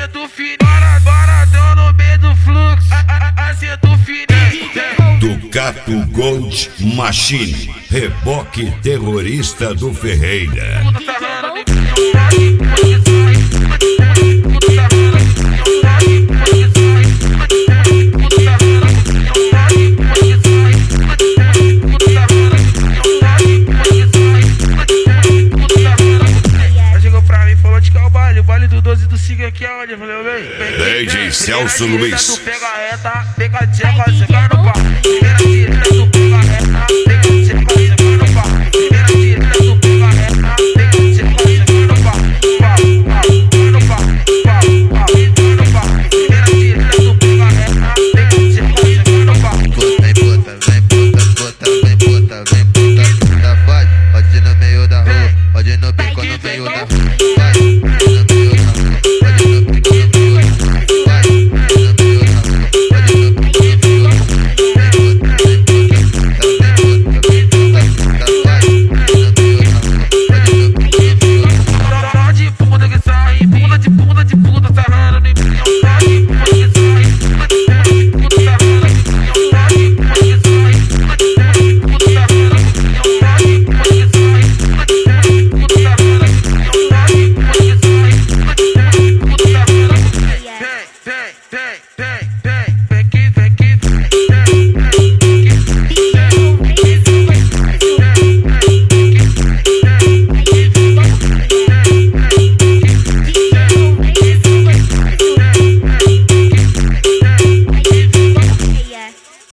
Acerto fininho, paradão no meio do fluxo. Acerto fininho. Ducato Gold Machine, reboque terrorista do Ferreira. O baile do 12 do Siga aqui é onde? Eu falei, vem. DJ Celso Luiz. Tu pega a reta, pega a tcheca, chega no pau. Primeira direita, tu pega a reta.